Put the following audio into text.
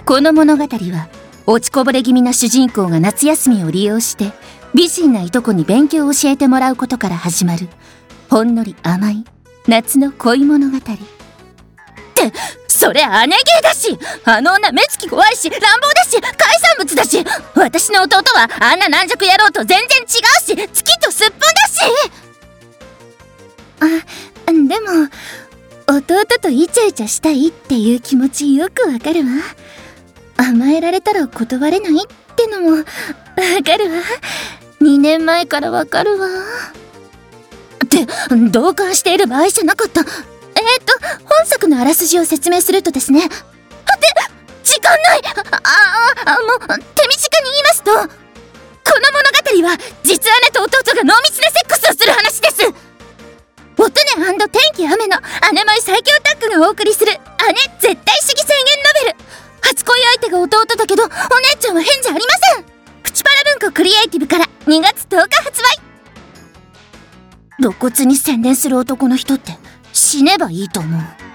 この物語は落ちこぼれ気味な主人公が夏休みを利用して美人ないとこに勉強を教えてもらうことから始まるほんのり甘い夏の恋物語って、それ姉芸だし、あの女目つき怖いし乱暴だし海産物だし、私の弟はあんな軟弱野郎と全然違うし月とすっぽんだし。でも弟とイチャイチャしたいっていう気持ちよくわかるわ。甘えられたら断れないってのもわかるわ。2年前からわかるわ。って同感している場合じゃなかった。本作のあらすじを説明するとですね。時間ない。もう手短に言いますと、この物語は実姉と弟が濃密なセックスをする話です。乙女&天気雨の姉舞最強タッグがお送りする姉絶対主義宣言ノベル。初恋相手が弟だけどお姉ちゃんは変じゃありません。プチパラ文庫クリエイティブから2月10日発売。露骨に宣伝する男の人って死ねばいいと思う。